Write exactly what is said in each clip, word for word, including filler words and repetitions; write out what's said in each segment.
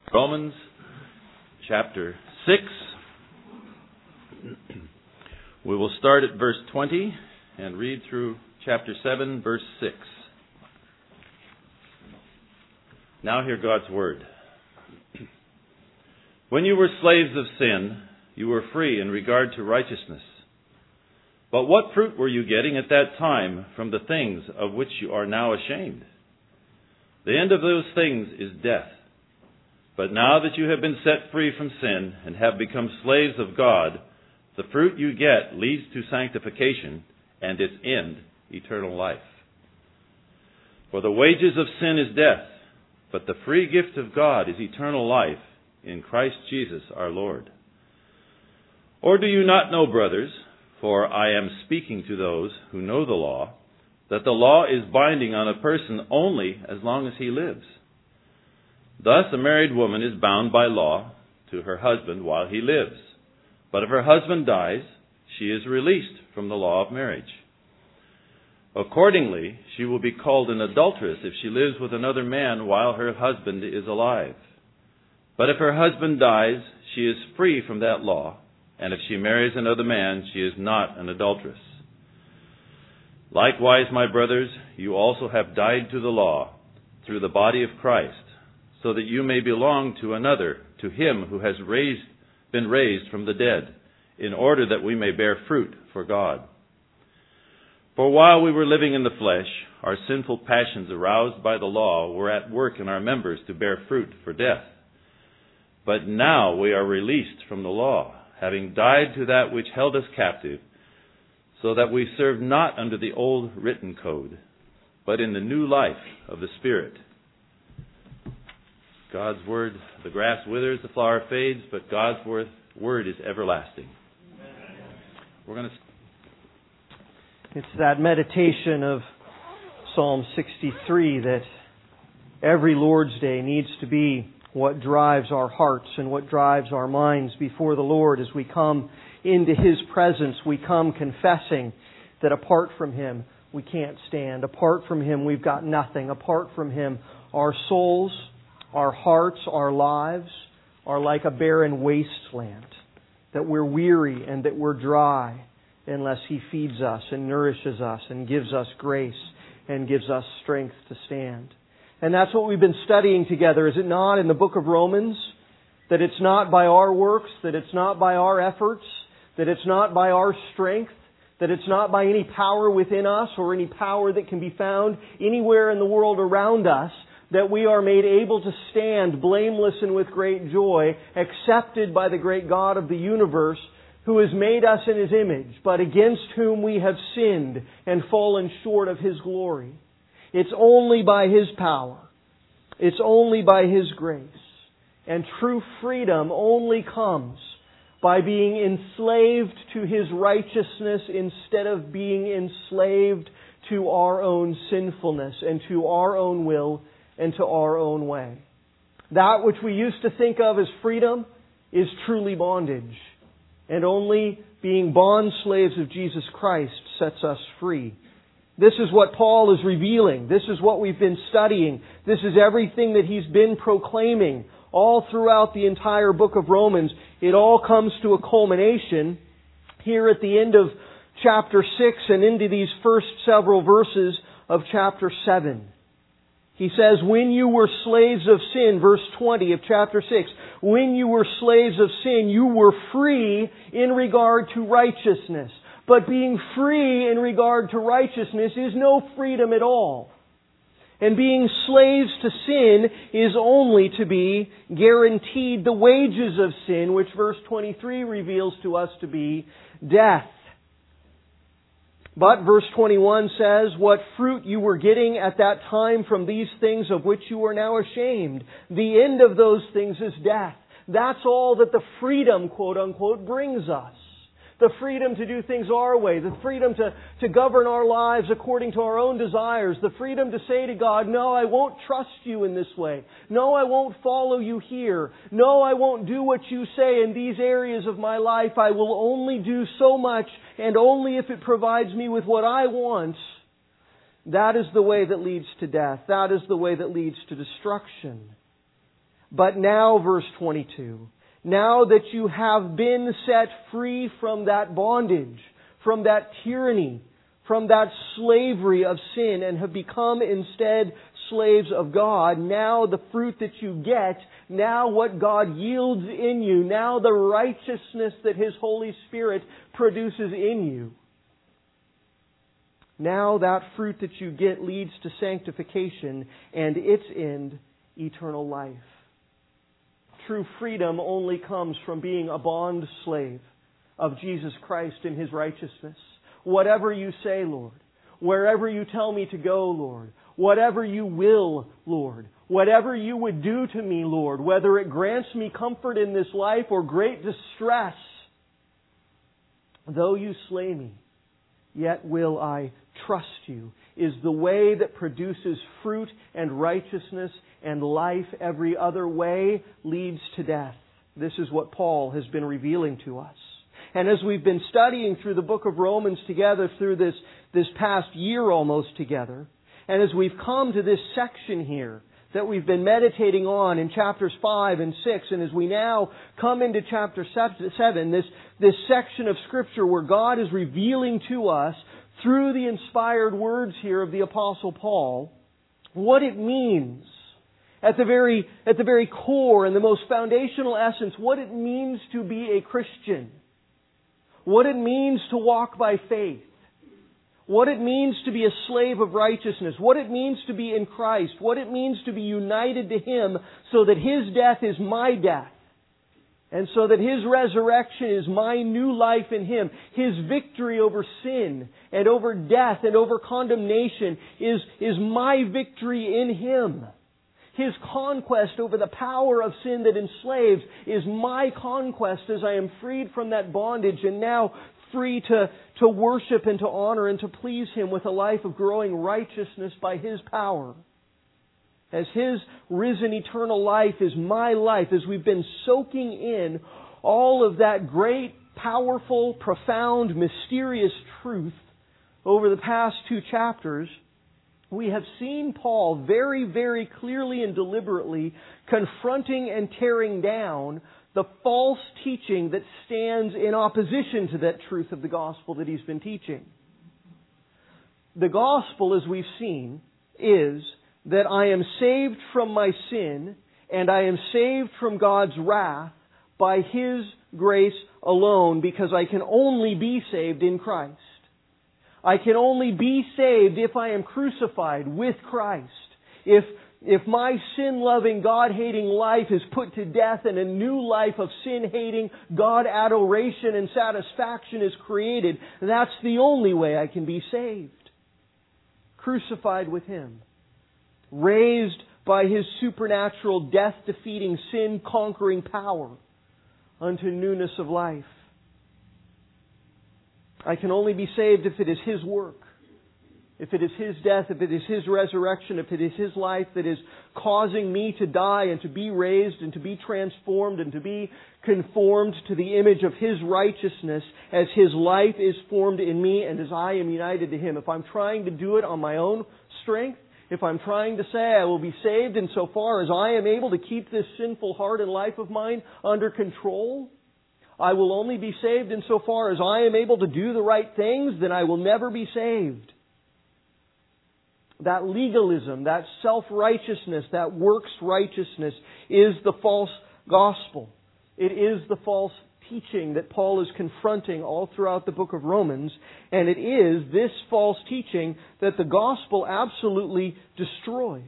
Romans chapter six. We will start at verse twenty and read through chapter seven, verse six. Now hear God's word. When you were slaves of sin, you were free in regard to righteousness. But what fruit were you getting at that time from the things of which you are now ashamed? The end of those things is death. But now that you have been set free from sin and have become slaves of God, the fruit you get leads to sanctification and its end, eternal life. For the wages of sin is death, but the free gift of God is eternal life in Christ Jesus our Lord. Or do you not know, brothers, for I am speaking to those who know the law, that the law is binding on a person only as long as he lives? Thus a married woman is bound by law to her husband while he lives. But if her husband dies, she is released from the law of marriage. Accordingly, she will be called an adulteress if she lives with another man while her husband is alive. But if her husband dies, she is free from that law, and if she marries another man, she is not an adulteress. Likewise, my brothers, you also have died to the law through the body of Christ, so that you may belong to another, to him who has raised, been raised from the dead, in order that we may bear fruit for God. For while we were living in the flesh, our sinful passions aroused by the law were at work in our members to bear fruit for death. But now we are released from the law, having died to that which held us captive, so that we serve not under the old written code, but in the new life of the Spirit. God's word, the grass withers, the flower fades, but God's word, word is everlasting. We're going to. It's that meditation of Psalm sixty-three that every Lord's Day needs to be what drives our hearts and what drives our minds before the Lord as we come into His presence. We come confessing that apart from Him we can't stand. Apart from Him we've got nothing. Apart from Him our souls, our hearts, our lives are like a barren wasteland, that we're weary and that we're dry unless He feeds us and nourishes us and gives us grace and gives us strength to stand. And that's what we've been studying together, is it not, in the book of Romans? That it's not by our works, that it's not by our efforts, that it's not by our strength, that it's not by any power within us or any power that can be found anywhere in the world around us, that we are made able to stand blameless and with great joy, accepted by the great God of the universe, who has made us in His image, but against whom we have sinned and fallen short of His glory. It's only by His power. It's only by His grace. And true freedom only comes by being enslaved to His righteousness instead of being enslaved to our own sinfulness and to our own will and to our own way. That which we used to think of as freedom is truly bondage. And only being bond slaves of Jesus Christ sets us free. This is what Paul is revealing. This is what we've been studying. This is everything that he's been proclaiming all throughout the entire book of Romans. It all comes to a culmination here at the end of chapter six and into these first several verses of chapter seven. He says, when you were slaves of sin, verse twenty of chapter six, when you were slaves of sin, you were free in regard to righteousness. But being free in regard to righteousness is no freedom at all. And being slaves to sin is only to be guaranteed the wages of sin, which verse twenty-three reveals to us to be death. But verse twenty-one says, what fruit you were getting at that time from these things of which you are now ashamed. The end of those things is death. That's all that the freedom, quote unquote, brings us. The freedom to do things our way. The freedom to, to govern our lives according to our own desires. The freedom to say to God, no, I won't trust you in this way. No, I won't follow you here. No, I won't do what you say in these areas of my life. I will only do so much, and only if it provides me with what I want. That is the way that leads to death. That is the way that leads to destruction. But now, verse twenty-two, now that you have been set free from that bondage, from that tyranny, from that slavery of sin, and have become instead slaves of God, now the fruit that you get, now what God yields in you, now the righteousness that His Holy Spirit produces in you, now that fruit that you get leads to sanctification and its end, eternal life. True freedom only comes from being a bond slave of Jesus Christ and His righteousness. Whatever you say, Lord, wherever you tell me to go, Lord, whatever you will, Lord, whatever you would do to me, Lord, whether it grants me comfort in this life or great distress, though you slay me, yet will I trust you, is the way that produces fruit and righteousness and life. Every other way leads to death. This is what Paul has been revealing to us. And as we've been studying through the book of Romans together through this, this past year almost together, and as we've come to this section here that we've been meditating on in chapters five and six, and as we now come into chapter seven, this, this section of Scripture where God is revealing to us through the inspired words here of the Apostle Paul what it means at the very, at the very core and the most foundational essence, what it means to be a Christian, what it means to walk by faith, what it means to be a slave of righteousness, what it means to be in Christ, what it means to be united to Him so that His death is my death, and so that His resurrection is my new life in Him. His victory over sin and over death and over condemnation is, is my victory in Him. His conquest over the power of sin that enslaves is my conquest as I am freed from that bondage and now free to, to worship and to honor and to please Him with a life of growing righteousness by His power. As His risen eternal life is my life, as we've been soaking in all of that great, powerful, profound, mysterious truth over the past two chapters, we have seen Paul very, very clearly and deliberately confronting and tearing down the false teaching that stands in opposition to that truth of the gospel that he's been teaching. The gospel, as we've seen, is that I am saved from my sin and I am saved from God's wrath by His grace alone, because I can only be saved in Christ. I can only be saved if I am crucified with Christ. If, if my sin-loving, God-hating life is put to death and a new life of sin-hating, God-adoration and satisfaction is created, that's the only way I can be saved. Crucified with Him. Raised by His supernatural, death-defeating, sin-conquering power unto newness of life. I can only be saved if it is His work, if it is His death, if it is His resurrection, if it is His life that is causing me to die and to be raised and to be transformed and to be conformed to the image of His righteousness as His life is formed in me and as I am united to Him. If I'm trying to do it on my own strength, if I'm trying to say I will be saved insofar as I am able to keep this sinful heart and life of mine under control, I will only be saved insofar as I am able to do the right things, then I will never be saved. That legalism, that self-righteousness, that works righteousness is the false gospel. It is the false teaching that Paul is confronting all throughout the book of Romans. And it is this false teaching that the gospel absolutely destroys.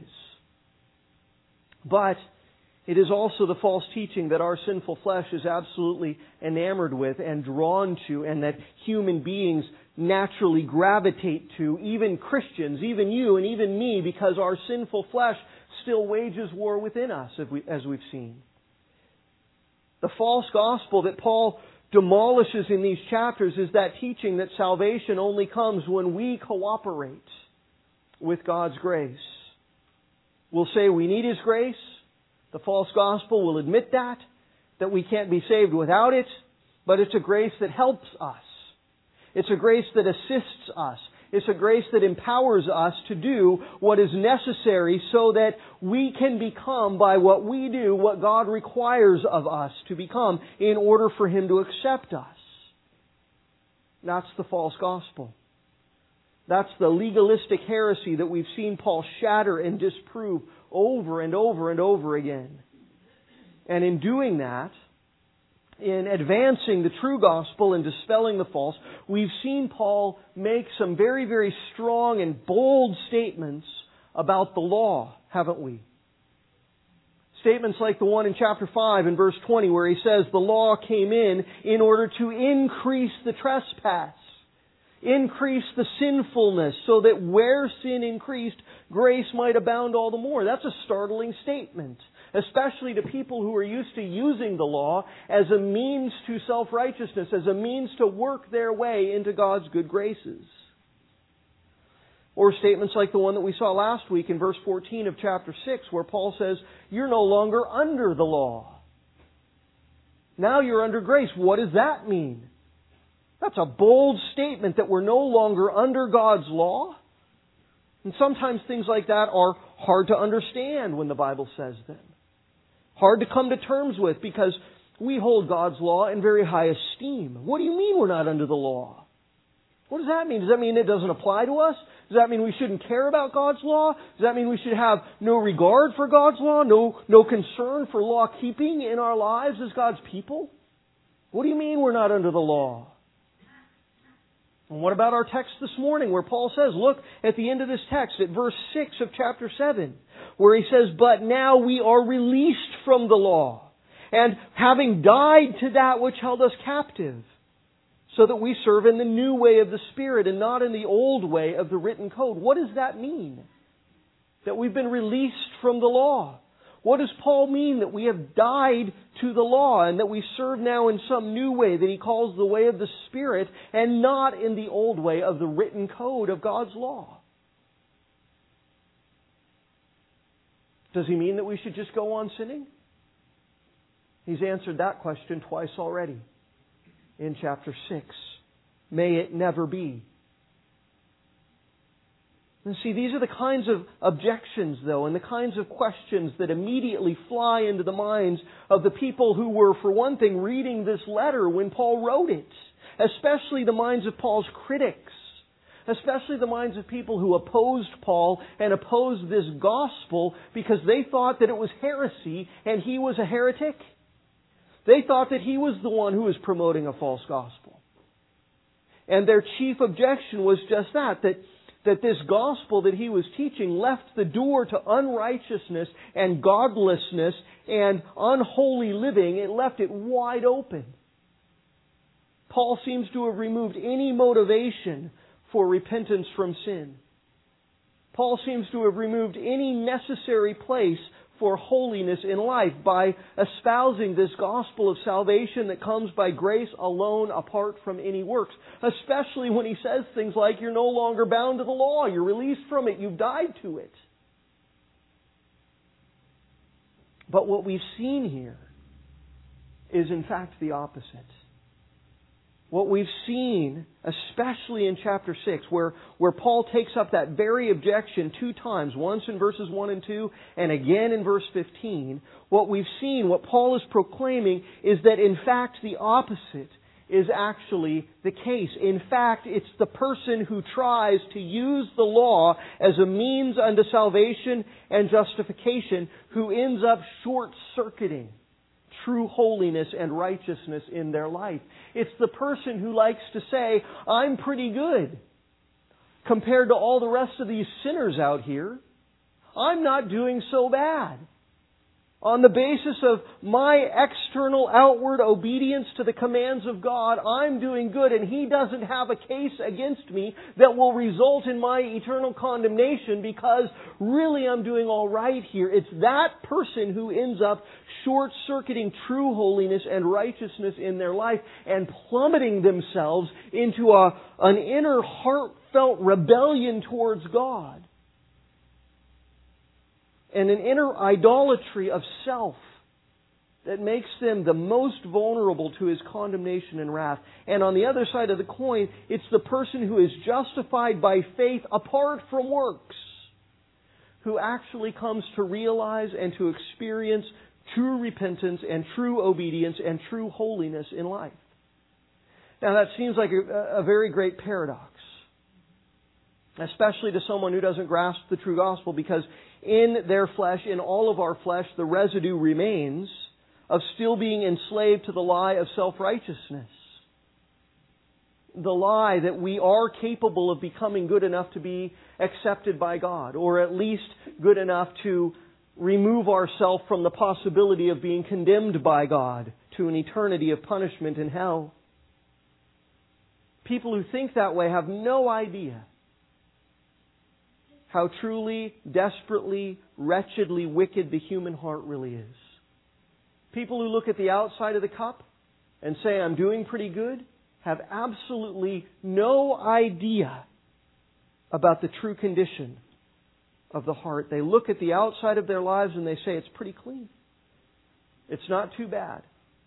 But it is also the false teaching that our sinful flesh is absolutely enamored with and drawn to, and that human beings naturally gravitate to, even Christians, even you and even me, because our sinful flesh still wages war within us, as, we, as we've seen. The false gospel that Paul demolishes in these chapters is that teaching that salvation only comes when we cooperate with God's grace. We'll say we need His grace. The false gospel will admit that, that we can't be saved without it, but it's a grace that helps us. It's a grace that assists us. It's a grace that empowers us to do what is necessary so that we can become, by what we do, what God requires of us to become in order for Him to accept us. That's the false gospel. That's the legalistic heresy that we've seen Paul shatter and disprove over and over and over again. And in doing that, in advancing the true gospel and dispelling the false, we've seen Paul make some very, very strong and bold statements about the law, haven't we? Statements like the one in chapter five and verse twenty where he says the law came in in order to increase the trespass, increase the sinfulness, so that where sin increased, grace might abound all the more. That's a startling statement, especially to people who are used to using the law as a means to self-righteousness, as a means to work their way into God's good graces. Or statements like the one that we saw last week in verse fourteen of chapter six, where Paul says, you're no longer under the law. Now you're under grace. What does that mean? That's a bold statement that we're no longer under God's law. And sometimes things like that are hard to understand when the Bible says them. Hard to come to terms with because we hold God's law in very high esteem. What do you mean we're not under the law? What does that mean? Does that mean it doesn't apply to us? Does that mean we shouldn't care about God's law? Does that mean we should have no regard for God's law? No, no concern for law keeping in our lives as God's people? What do you mean we're not under the law? And what about our text this morning where Paul says, look at the end of this text at verse six of chapter seven, where he says, but now we are released from the law, and having died to that which held us captive, so that we serve in the new way of the Spirit and not in the old way of the written code. What does that mean? That we've been released from the law. What does Paul mean that we have died to the law and that we serve now in some new way that he calls the way of the Spirit and not in the old way of the written code of God's law? Does he mean that we should just go on sinning? He's answered that question twice already in chapter six. May it never be. And see, these are the kinds of objections, though, and the kinds of questions that immediately fly into the minds of the people who were, for one thing, reading this letter when Paul wrote it. Especially the minds of Paul's critics. Especially the minds of people who opposed Paul and opposed this gospel because they thought that it was heresy and he was a heretic. They thought that he was the one who was promoting a false gospel. And their chief objection was just that, that that this gospel that he was teaching left the door to unrighteousness and godlessness and unholy living. It left it wide open. Paul seems to have removed any motivation for repentance from sin. Paul seems to have removed any necessary place for holiness in life by espousing this gospel of salvation that comes by grace alone apart from any works. Especially when he says things like, you're no longer bound to the law, you're released from it, you've died to it. But what we've seen here is in fact the opposite. What we've seen, especially in chapter six, where, where Paul takes up that very objection two times, once in verses one and two, and again in verse fifteen, what we've seen, what Paul is proclaiming, is that in fact the opposite is actually the case. In fact, it's the person who tries to use the law as a means unto salvation and justification who ends up short-circuiting true holiness and righteousness in their life. It's the person who likes to say, I'm pretty good compared to all the rest of these sinners out here. I'm not doing so bad. On the basis of my external outward obedience to the commands of God, I'm doing good, and He doesn't have a case against me that will result in my eternal condemnation because really I'm doing all right here. It's that person who ends up short-circuiting true holiness and righteousness in their life and plummeting themselves into a, an inner heartfelt rebellion towards God. And an inner idolatry of self that makes them the most vulnerable to His condemnation and wrath. And on the other side of the coin, it's the person who is justified by faith apart from works, who actually comes to realize and to experience true repentance and true obedience and true holiness in life. Now that seems like a, a very great paradox, especially to someone who doesn't grasp the true gospel, because in their flesh, in all of our flesh, the residue remains of still being enslaved to the lie of self-righteousness. The lie that we are capable of becoming good enough to be accepted by God, or at least good enough to remove ourselves from the possibility of being condemned by God to an eternity of punishment in hell. People who think that way have no idea how truly, desperately, wretchedly wicked the human heart really is. People who look at the outside of the cup and say, I'm doing pretty good, have absolutely no idea about the true condition of the heart. They look at the outside of their lives and they say, it's pretty clean. It's not too bad.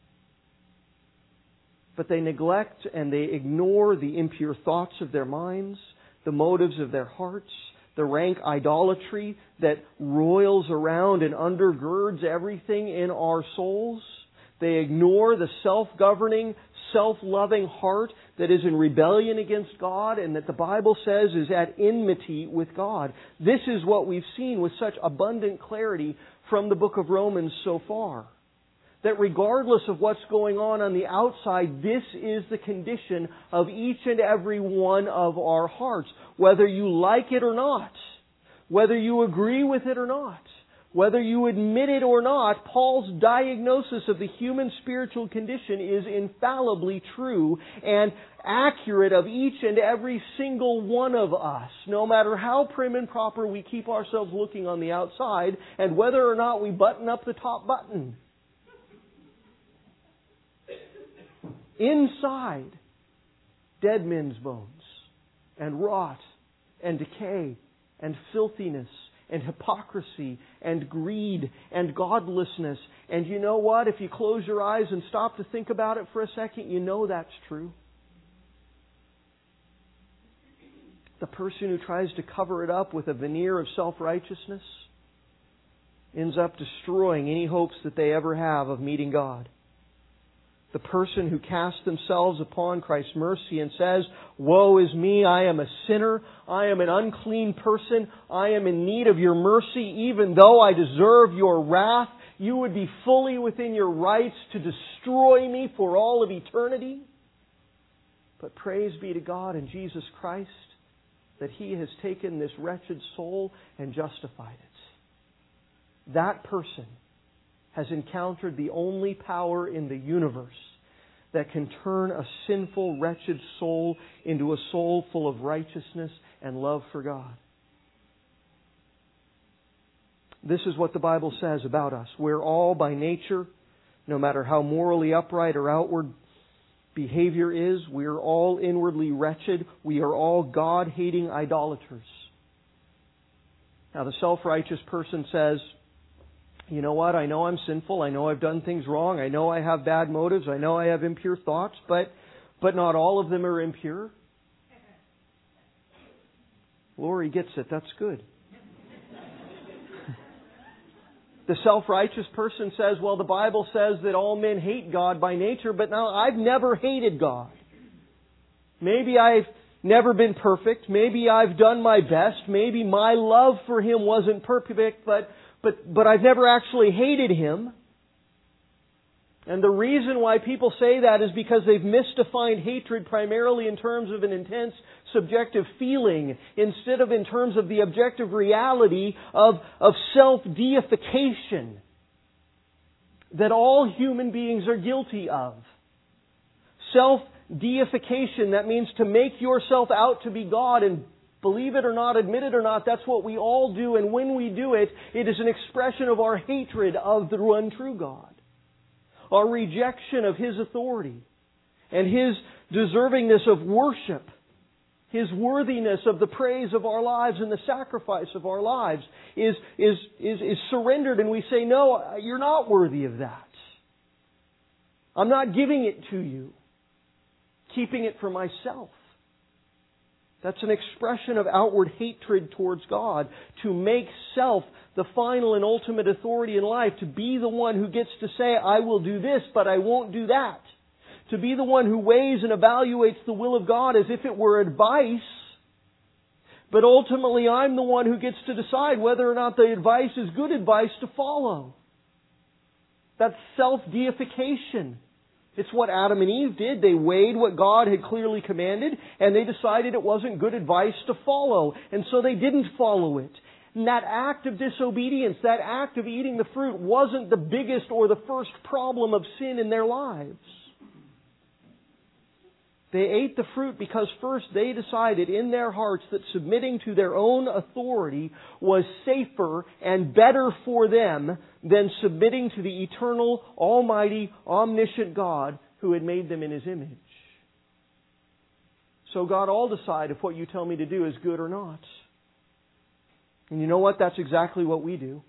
But they neglect and they ignore the impure thoughts of their minds, the motives of their hearts, the rank idolatry that roils around and undergirds everything in our souls. They ignore the self-governing, self-loving heart that is in rebellion against God and that the Bible says is at enmity with God. This is what we've seen with such abundant clarity from the book of Romans so far. That regardless of what's going on on the outside, this is the condition of each and every one of our hearts. Whether you like it or not, whether you agree with it or not, whether you admit it or not, Paul's diagnosis of the human spiritual condition is infallibly true and accurate of each and every single one of us, no matter how prim and proper we keep ourselves looking on the outside and whether or not we button up the top button. Inside, dead men's bones, and rot, and decay, and filthiness, and hypocrisy, and greed, and godlessness. And you know what? If you close your eyes and stop to think about it for a second, you know that's true. The person who tries to cover it up with a veneer of self-righteousness ends up destroying any hopes that they ever have of meeting God. The person who casts themselves upon Christ's mercy and says, woe is me, I am a sinner, I am an unclean person, I am in need of your mercy, even though I deserve your wrath, you would be fully within your rights to destroy me for all of eternity. But praise be to God and Jesus Christ that He has taken this wretched soul and justified it. That person has encountered the only power in the universe that can turn a sinful, wretched soul into a soul full of righteousness and love for God. This is what the Bible says about us. We're all by nature, no matter how morally upright or outward behavior is, we're all inwardly wretched. We are all God-hating idolaters. Now the self-righteous person says, you know what, I know I'm sinful, I know I've done things wrong, I know I have bad motives, I know I have impure thoughts, but but not all of them are impure. Lori gets it, that's good. The self-righteous person says, well, the Bible says that all men hate God by nature, but now I've never hated God. Maybe I've never been perfect, maybe I've done my best, maybe my love for Him wasn't perfect, but But, but I've never actually hated Him. And the reason why people say that is because they've misdefined hatred primarily in terms of an intense subjective feeling instead of in terms of the objective reality of, of self-deification that all human beings are guilty of. Self-deification, that means to make yourself out to be God, and believe it or not, admit it or not, that's what we all do. And when we do it, it is an expression of our hatred of the one true God. Our rejection of His authority and His deservingness of worship. His worthiness of the praise of our lives and the sacrifice of our lives is, is, is, is surrendered, and we say, no, you're not worthy of that. I'm not giving it to you, keeping it for myself. That's an expression of outward hatred towards God, to make self the final and ultimate authority in life, to be the one who gets to say, I will do this, but I won't do that. To be the one who weighs and evaluates the will of God as if it were advice, but ultimately I'm the one who gets to decide whether or not the advice is good advice to follow. That's self-deification. It's what Adam and Eve did. They weighed what God had clearly commanded, and they decided it wasn't good advice to follow. And so they didn't follow it. And that act of disobedience, that act of eating the fruit, wasn't the biggest or the first problem of sin in their lives. They ate the fruit because first they decided in their hearts that submitting to their own authority was safer and better for them than submitting to the eternal, almighty, omniscient God who had made them in His image. So God, I'll decide if what you tell me to do is good or not. And you know what? That's exactly what we do.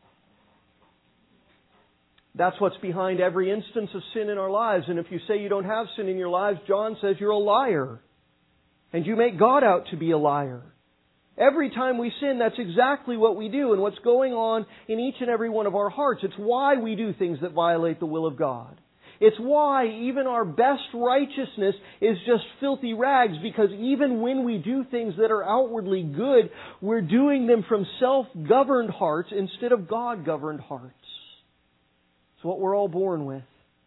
That's what's behind every instance of sin in our lives. And if you say you don't have sin in your lives, John says you're a liar. And you make God out to be a liar. Every time we sin, that's exactly what we do and what's going on in each and every one of our hearts. It's why we do things that violate the will of God. It's why even our best righteousness is just filthy rags, because even when we do things that are outwardly good, we're doing them from self-governed hearts instead of God-governed hearts. It's what we're all born with.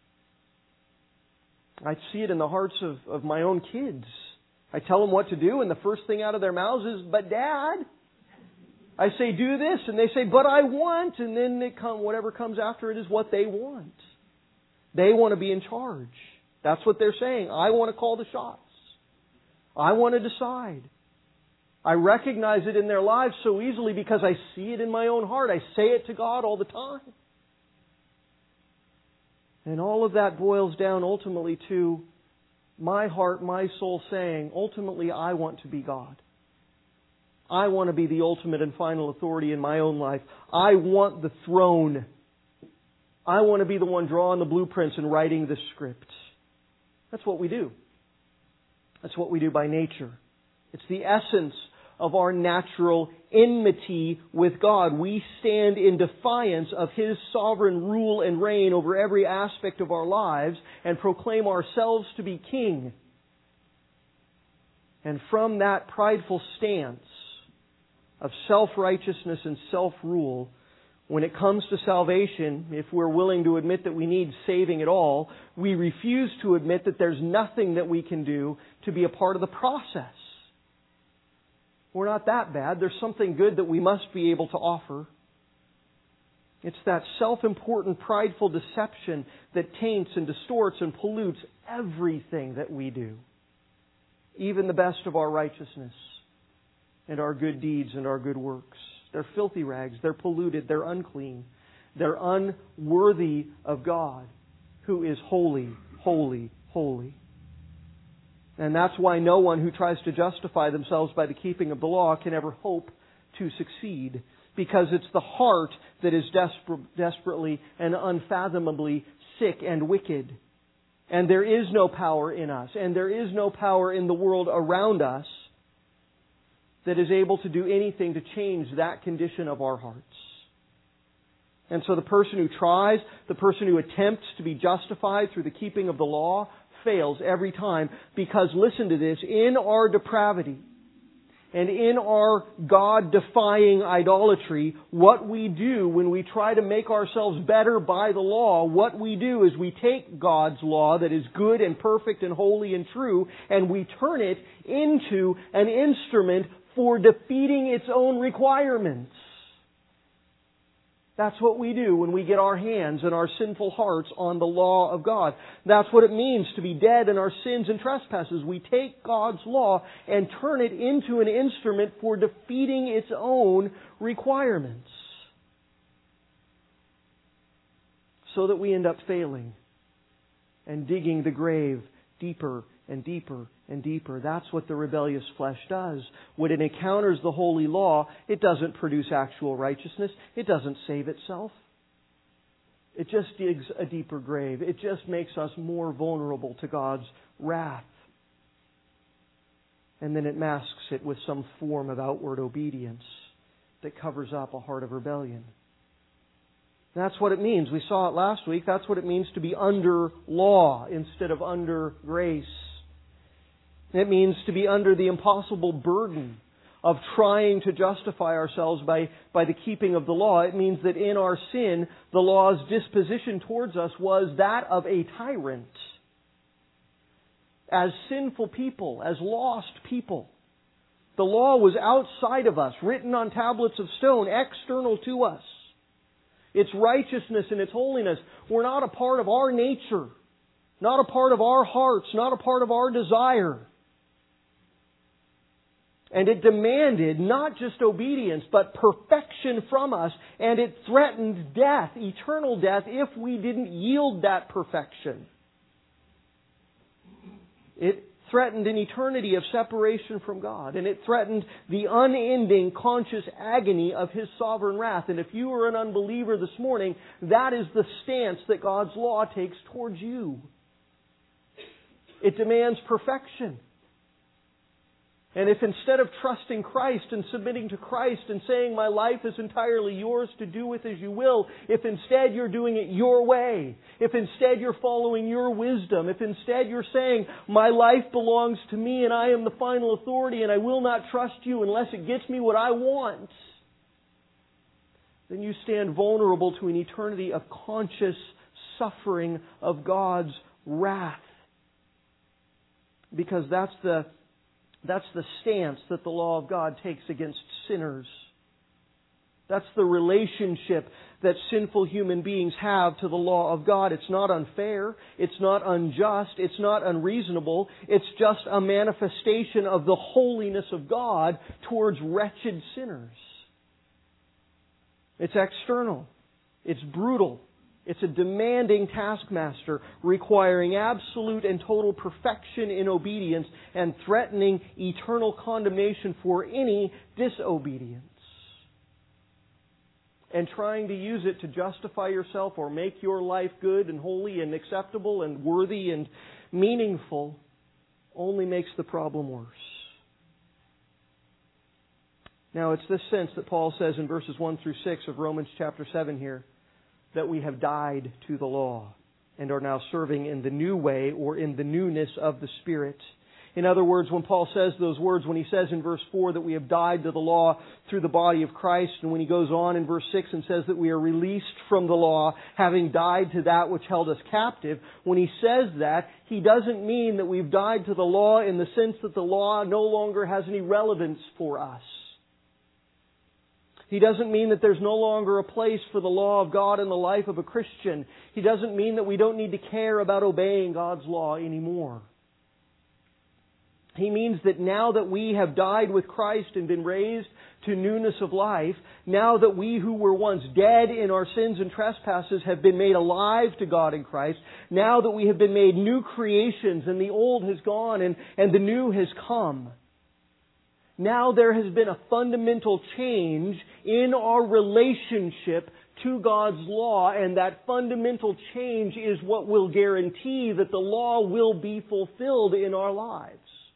I see it in the hearts of, of my own kids. I tell them what to do, and the first thing out of their mouths is, but Dad. I say, do this, and they say, but I want, and then it come, whatever comes after it is what they want. They want to be in charge. That's what they're saying. I want to call the shots. I want to decide. I recognize it in their lives so easily because I see it in my own heart. I say it to God all the time. And all of that boils down ultimately to my heart, my soul saying, ultimately I want to be God. I want to be the ultimate and final authority in my own life. I want the throne. I want to be the one drawing the blueprints and writing the script. That's what we do. That's what we do by nature. It's the essence of our natural enmity with God. We stand in defiance of His sovereign rule and reign over every aspect of our lives and proclaim ourselves to be king. And from that prideful stance of self-righteousness and self-rule, when it comes to salvation, if we're willing to admit that we need saving at all, we refuse to admit that there's nothing that we can do to be a part of the process. We're not that bad. There's something good that we must be able to offer. It's that self-important, prideful deception that taints and distorts and pollutes everything that we do. Even the best of our righteousness and our good deeds and our good works. They're filthy rags. They're polluted. They're unclean. They're unworthy of God, who is holy, holy, holy. And that's why no one who tries to justify themselves by the keeping of the law can ever hope to succeed. Because it's the heart that is desper- desperately and unfathomably sick and wicked. And there is no power in us. And there is no power in the world around us that is able to do anything to change that condition of our hearts. And so the person who tries, the person who attempts to be justified through the keeping of the law, fails every time, because, listen to this, in our depravity and in our God-defying idolatry, what we do when we try to make ourselves better by the law, what we do is we take God's law that is good and perfect and holy and true, and we turn it into an instrument for defeating its own requirements. That's what we do when we get our hands and our sinful hearts on the law of God. That's what it means to be dead in our sins and trespasses. We take God's law and turn it into an instrument for defeating its own requirements. So that we end up failing and digging the grave deeper and deeper and deeper. That's what the rebellious flesh does. When it encounters the holy law, it doesn't produce actual righteousness. It doesn't save itself. It just digs a deeper grave. It just makes us more vulnerable to God's wrath. And then it masks it with some form of outward obedience that covers up a heart of rebellion. That's what it means. We saw it last week. That's what it means to be under law instead of under grace. It means to be under the impossible burden of trying to justify ourselves by, by the keeping of the law. It means that in our sin, the law's disposition towards us was that of a tyrant. As sinful people, as lost people, the law was outside of us, written on tablets of stone, external to us. Its righteousness and its holiness were not a part of our nature, not a part of our hearts, not a part of our desire. And it demanded not just obedience, but perfection from us. And it threatened death, eternal death, if we didn't yield that perfection. It threatened an eternity of separation from God. And it threatened the unending conscious agony of His sovereign wrath. And if you are an unbeliever this morning, that is the stance that God's law takes towards you. It demands perfection. And if instead of trusting Christ and submitting to Christ and saying, my life is entirely yours to do with as you will, if instead you're doing it your way, if instead you're following your wisdom, if instead you're saying, my life belongs to me and I am the final authority and I will not trust you unless it gets me what I want, then you stand vulnerable to an eternity of conscious suffering of God's wrath. Because that's the That's the stance that the law of God takes against sinners. That's the relationship that sinful human beings have to the law of God. It's not unfair. It's not unjust. It's not unreasonable. It's just a manifestation of the holiness of God towards wretched sinners. It's external. It's brutal. It's a demanding taskmaster requiring absolute and total perfection in obedience and threatening eternal condemnation for any disobedience. And trying to use it to justify yourself or make your life good and holy and acceptable and worthy and meaningful only makes the problem worse. Now, it's this sense that Paul says in verses one through six of Romans chapter seven here, that we have died to the law and are now serving in the new way or in the newness of the Spirit. In other words, when Paul says those words, when he says in verse four that we have died to the law through the body of Christ, and when he goes on in verse six and says that we are released from the law, having died to that which held us captive, when he says that, he doesn't mean that we've died to the law in the sense that the law no longer has any relevance for us. He doesn't mean that there's no longer a place for the law of God in the life of a Christian. He doesn't mean that we don't need to care about obeying God's law anymore. He means that now that we have died with Christ and been raised to newness of life, now that we who were once dead in our sins and trespasses have been made alive to God in Christ, now that we have been made new creations and the old has gone and, and the new has come, now there has been a fundamental change in our relationship to God's law, and that fundamental change is what will guarantee that the law will be fulfilled in our lives.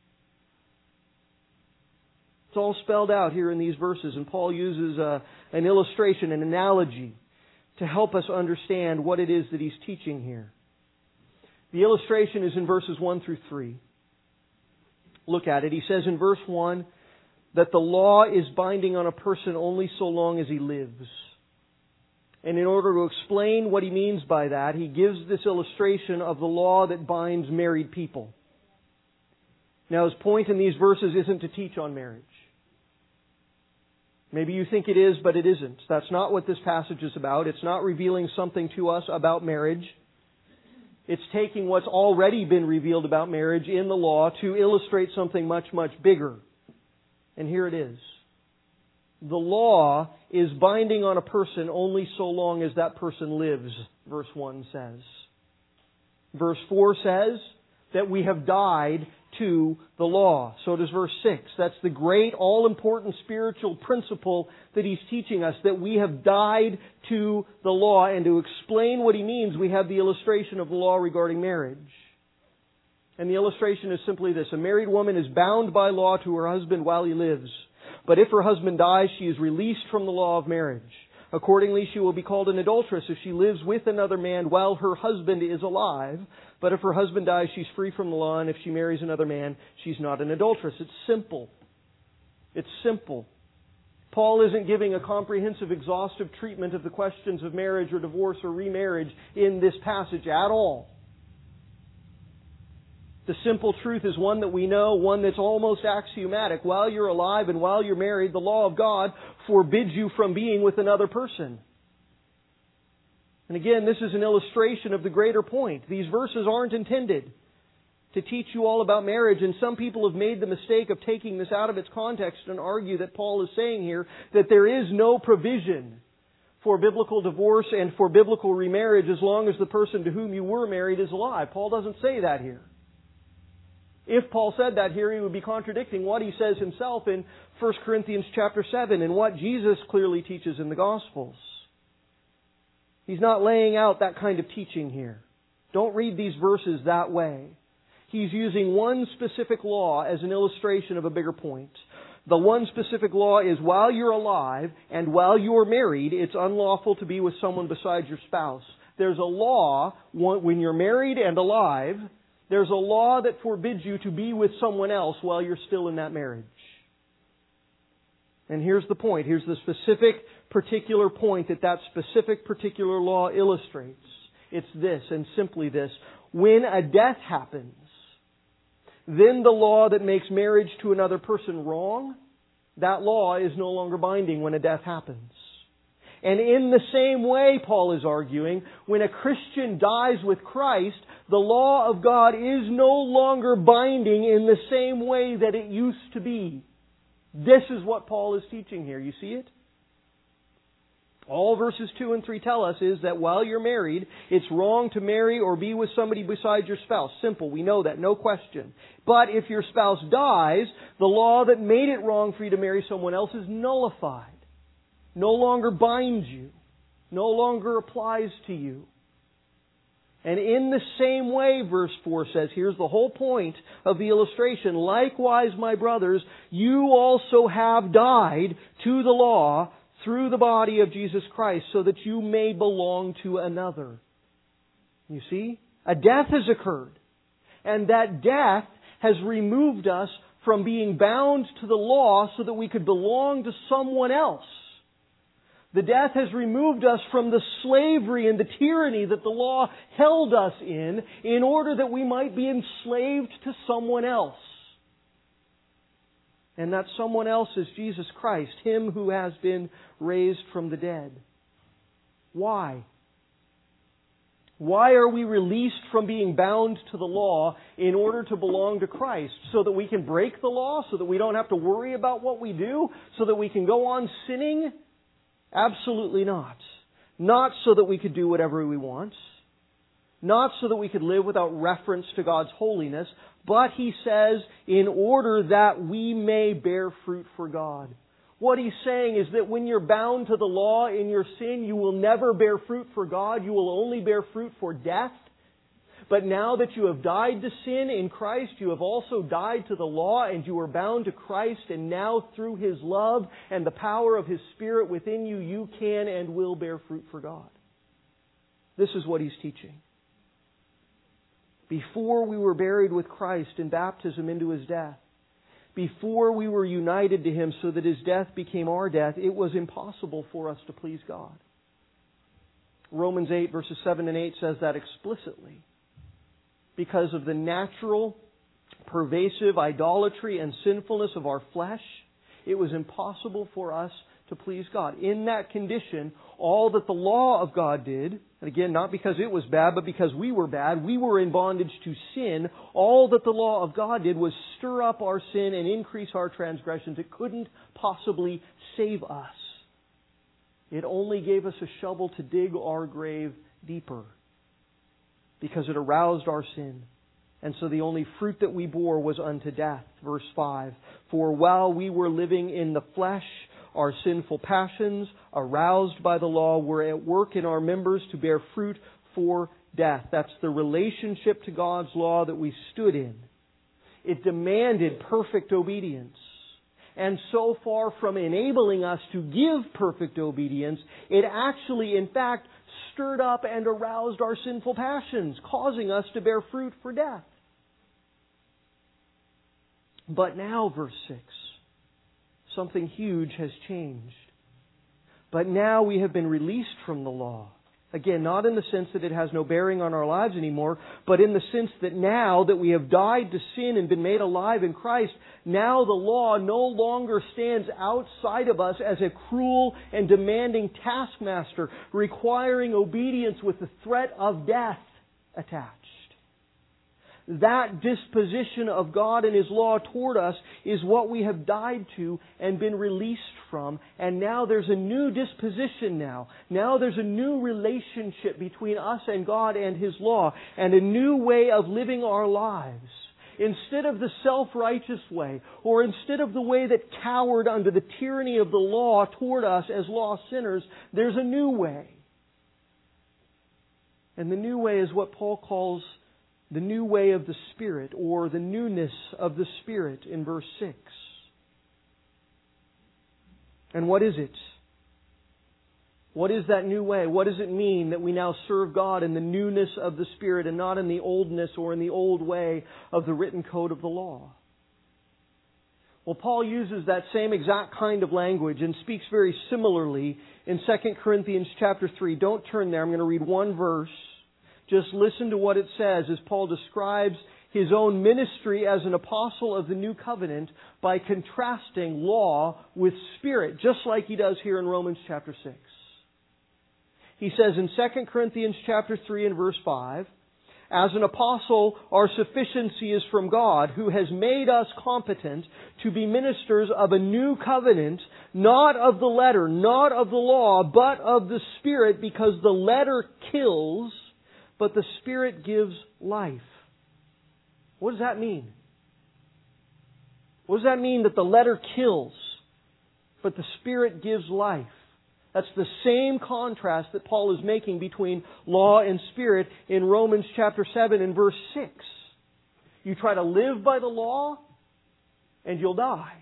It's all spelled out here in these verses, and Paul uses a, an illustration, an analogy, to help us understand what it is that he's teaching here. The illustration is in verses one through three. Look at it. He says in verse one, that the law is binding on a person only so long as he lives. And in order to explain what he means by that, he gives this illustration of the law that binds married people. Now, his point in these verses isn't to teach on marriage. Maybe you think it is, but it isn't. That's not what this passage is about. It's not revealing something to us about marriage. It's taking what's already been revealed about marriage in the law to illustrate something much, much bigger. And here it is. The law is binding on a person only so long as that person lives, verse one says. Verse four says that we have died to the law. So does verse six. That's the great, all-important spiritual principle that he's teaching us, that we have died to the law. And to explain what he means, we have the illustration of the law regarding marriage. And the illustration is simply this. A married woman is bound by law to her husband while he lives. But if her husband dies, she is released from the law of marriage. Accordingly, she will be called an adulteress if she lives with another man while her husband is alive. But if her husband dies, she's free from the law, and if she marries another man, she's not an adulteress. It's simple. It's simple. Paul isn't giving a comprehensive, exhaustive treatment of the questions of marriage or divorce or remarriage in this passage at all. The simple truth is one that we know, one that's almost axiomatic. While you're alive and while you're married, the law of God forbids you from being with another person. And again, this is an illustration of the greater point. These verses aren't intended to teach you all about marriage, and some people have made the mistake of taking this out of its context and argue that Paul is saying here that there is no provision for biblical divorce and for biblical remarriage as long as the person to whom you were married is alive. Paul doesn't say that here. If Paul said that here, he would be contradicting what he says himself in First Corinthians chapter seven and what Jesus clearly teaches in the Gospels. He's not laying out that kind of teaching here. Don't read these verses that way. He's using one specific law as an illustration of a bigger point. The one specific law is while you're alive and while you're married, it's unlawful to be with someone besides your spouse. There's a law when you're married and alive. There's a law that forbids you to be with someone else while you're still in that marriage. And here's the point. Here's the specific, particular point that that specific, particular law illustrates. It's this, and simply this. When a death happens, then the law that makes marriage to another person wrong, that law is no longer binding when a death happens. And in the same way, Paul is arguing, when a Christian dies with Christ, the law of God is no longer binding in the same way that it used to be. This is what Paul is teaching here. You see it? All verses two and three tell us is that while you're married, it's wrong to marry or be with somebody besides your spouse. Simple. We know that. No question. But if your spouse dies, the law that made it wrong for you to marry someone else is nullified. No longer binds you. No longer applies to you. And in the same way, verse four says, here's the whole point of the illustration. Likewise, my brothers, you also have died to the law through the body of Jesus Christ, so that you may belong to another. You see? A death has occurred. And that death has removed us from being bound to the law so that we could belong to someone else. The death has removed us from the slavery and the tyranny that the law held us in, in order that we might be enslaved to someone else. And that someone else is Jesus Christ, Him who has been raised from the dead. Why? Why are we released from being bound to the law in order to belong to Christ? So that we can break the law? So that we don't have to worry about what we do? So that we can go on sinning? Absolutely not. Not so that we could do whatever we want. Not so that we could live without reference to God's holiness. But he says, in order that we may bear fruit for God. What he's saying is that when you're bound to the law in your sin, you will never bear fruit for God. You will only bear fruit for death. But now that you have died to sin in Christ, you have also died to the law, and you are bound to Christ, and now through His love and the power of His Spirit within you, you can and will bear fruit for God. This is what he's teaching. Before we were buried with Christ in baptism into His death, before we were united to Him so that His death became our death, it was impossible for us to please God. Romans eight verses seven and eight says that explicitly. Because of the natural, pervasive idolatry and sinfulness of our flesh, it was impossible for us to please God. In that condition, all that the law of God did, and again, not because it was bad, but because we were bad, we were in bondage to sin, all that the law of God did was stir up our sin and increase our transgressions. It couldn't possibly save us. It only gave us a shovel to dig our grave deeper, because it aroused our sin And so the only fruit that we bore was unto death. Verse five. For while we were living in the flesh, our sinful passions, aroused by the law, were at work in our members to bear fruit for death. That's the relationship to God's law that we stood in. It demanded perfect obedience. And so far from enabling us to give perfect obedience, it actually, in fact, stirred up and aroused our sinful passions, causing us to bear fruit for death. But now, verse six, something huge has changed. But now we have been released from the law. Again, not in the sense that it has no bearing on our lives anymore, but in the sense that now that we have died to sin and been made alive in Christ, now the law no longer stands outside of us as a cruel and demanding taskmaster, requiring obedience with the threat of death attached. That disposition of God and His law toward us is what we have died to and been released from. And now there's a new disposition now. Now there's a new relationship between us and God and His law, and a new way of living our lives. Instead of the self-righteous way, or instead of the way that cowered under the tyranny of the law toward us as lost sinners, there's a new way. And the new way is what Paul calls the new way of the Spirit, or the newness of the Spirit in verse six. And what is it? What is that new way? What does it mean that we now serve God in the newness of the Spirit and not in the oldness or in the old way of the written code of the law? Well, Paul uses that same exact kind of language and speaks very similarly in Second Corinthians chapter three. Don't turn there. I'm going to read one verse. Just listen to what it says as Paul describes his own ministry as an apostle of the new covenant by contrasting law with Spirit, just like he does here in Romans chapter six. He says in Second Corinthians chapter three and verse five, as an apostle, our sufficiency is from God, who has made us competent to be ministers of a new covenant, not of the letter, not of the law, but of the Spirit, because the letter kills, but the Spirit gives life. What does that mean? What does that mean that the letter kills, but the Spirit gives life? That's the same contrast that Paul is making between law and Spirit in Romans chapter seven and verse six. You try to live by the law, and you'll die.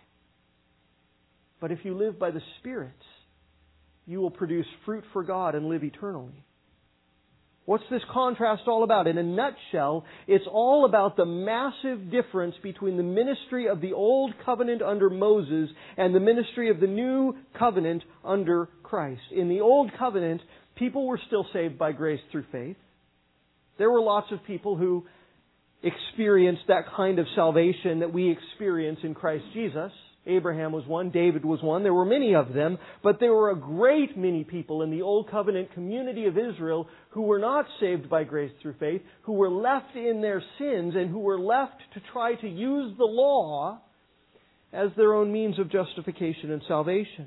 But if you live by the Spirit, you will produce fruit for God and live eternally. What's this contrast all about? In a nutshell, it's all about the massive difference between the ministry of the old covenant under Moses and the ministry of the new covenant under Christ. In the old covenant, people were still saved by grace through faith. There were lots of people who experienced that kind of salvation that we experience in Christ Jesus. Abraham was one, David was one. There were many of them, but there were a great many people in the Old Covenant community of Israel who were not saved by grace through faith, who were left in their sins and who were left to try to use the law as their own means of justification and salvation.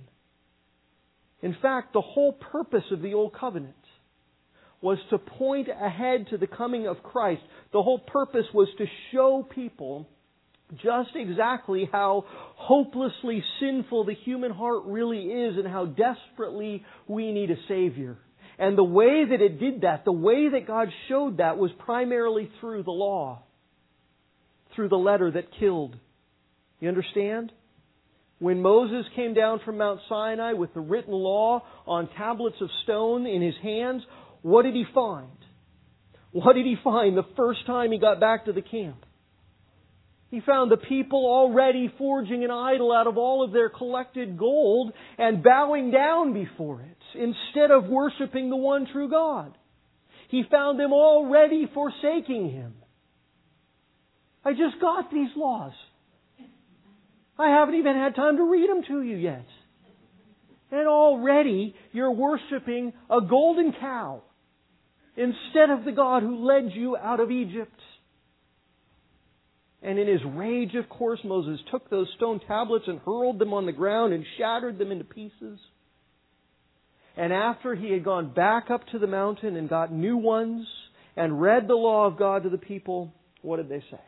In fact, the whole purpose of the Old Covenant was to point ahead to the coming of Christ. The whole purpose was to show people just exactly how hopelessly sinful the human heart really is and how desperately we need a Savior. And the way that it did that, the way that God showed that, was primarily through the law, through the letter that killed. You understand? When Moses came down from Mount Sinai with the written law on tablets of stone in his hands, what did he find? What did he find the first time he got back to the camp? He found the people already forging an idol out of all of their collected gold and bowing down before it instead of worshiping the one true God. He found them already forsaking Him. I just got these laws. I haven't even had time to read them to you yet. And already you're worshiping a golden cow instead of the God who led you out of Egypt. And in his rage, of course, Moses took those stone tablets and hurled them on the ground and shattered them into pieces. And after he had gone back up to the mountain and got new ones and read the law of God to the people, What did they say?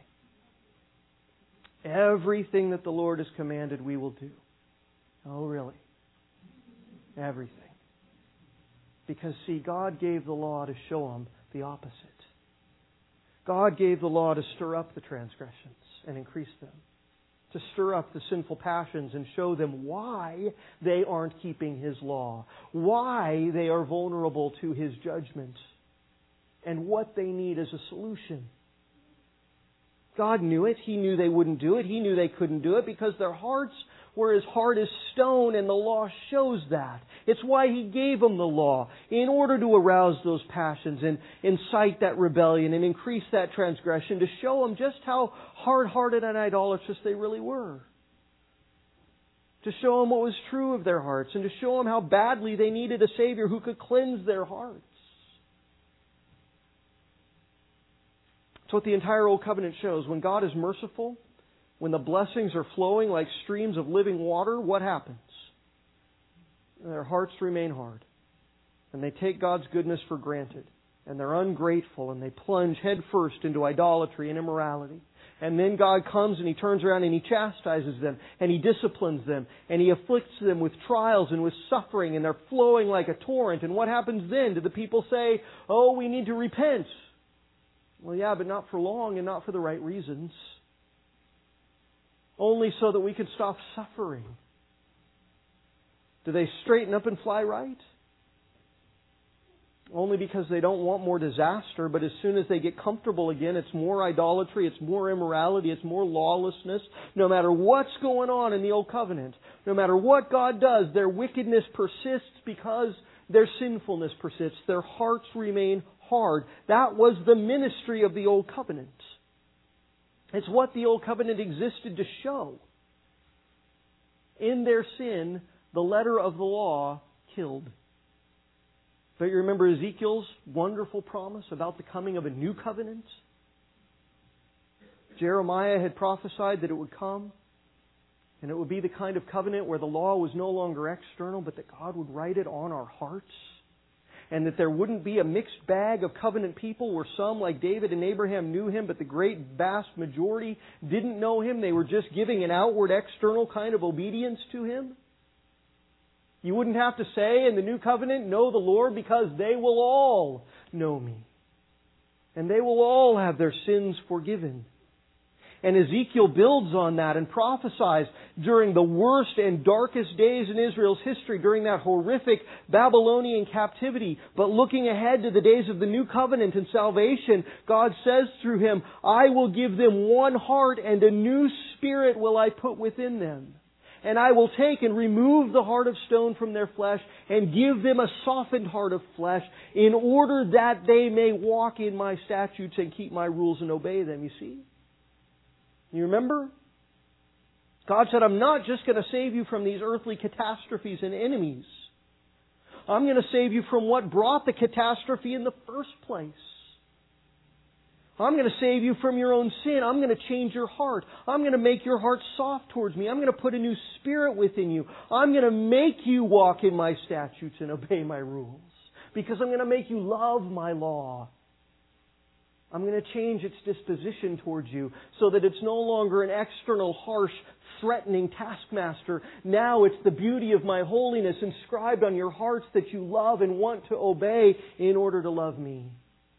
Everything that the Lord has commanded we will do. Oh, really? Everything. Because, see, God gave the law to show them the opposite. God gave the law to stir up the transgressions and increase them. To stir up the sinful passions and show them why they aren't keeping His law. Why they are vulnerable to His judgment. And what they need as a solution. God knew it. He knew they wouldn't do it. He knew they couldn't do it because their hearts were as hard as stone, and the law shows that. It's why He gave them the law, in order to arouse those passions and incite that rebellion and increase that transgression, to show them just how hard-hearted and idolatrous they really were. To show them what was true of their hearts, and to show them how badly they needed a Savior who could cleanse their hearts. It's what the entire Old Covenant shows. When God is merciful, when the blessings are flowing like streams of living water, what happens? Their hearts remain hard. And they take God's goodness for granted. And they're ungrateful, and they plunge headfirst into idolatry and immorality. And then God comes and He turns around and He chastises them, and He disciplines them, and He afflicts them with trials and with suffering, and they're flowing like a torrent. And what happens then? Do the people say, oh, we need to repent? Well, yeah, but not for long and not for the right reasons. Only so that we can stop suffering. Do they straighten up and fly right? Only because they don't want more disaster, but as soon as they get comfortable again, it's more idolatry, it's more immorality, it's more lawlessness. No matter what's going on in the Old Covenant, no matter what God does, their wickedness persists because their sinfulness persists. Their hearts remain hard. That was the ministry of the Old Covenant. It's what the Old Covenant existed to show. In their sin, the letter of the law killed. But you remember Ezekiel's wonderful promise about the coming of a new covenant? Jeremiah had prophesied that it would come, and it would be the kind of covenant where the law was no longer external, but that God would write it on our hearts. And that there wouldn't be a mixed bag of covenant people where some, like David and Abraham, knew Him, but the great vast majority didn't know Him. They were just giving an outward, external kind of obedience to Him. You wouldn't have to say in the new covenant, know the Lord, because they will all know Me. And they will all have their sins forgiven. And Ezekiel builds on that and prophesies during the worst and darkest days in Israel's history, during that horrific Babylonian captivity. But looking ahead to the days of the new covenant and salvation, God says through him, I will give them one heart, and a new spirit will I put within them. And I will take and remove the heart of stone from their flesh and give them a softened heart of flesh, in order that they may walk in My statutes and keep My rules and obey them. You see? You remember? God said, I'm not just going to save you from these earthly catastrophes and enemies. I'm going to save you from what brought the catastrophe in the first place. I'm going to save you from your own sin. I'm going to change your heart. I'm going to make your heart soft towards Me. I'm going to put a new spirit within you. I'm going to make you walk in My statutes and obey My rules. Because I'm going to make you love My law. I'm going to change its disposition towards you so that it's no longer an external, harsh, threatening taskmaster. Now it's the beauty of My holiness inscribed on your hearts that you love and want to obey in order to love Me.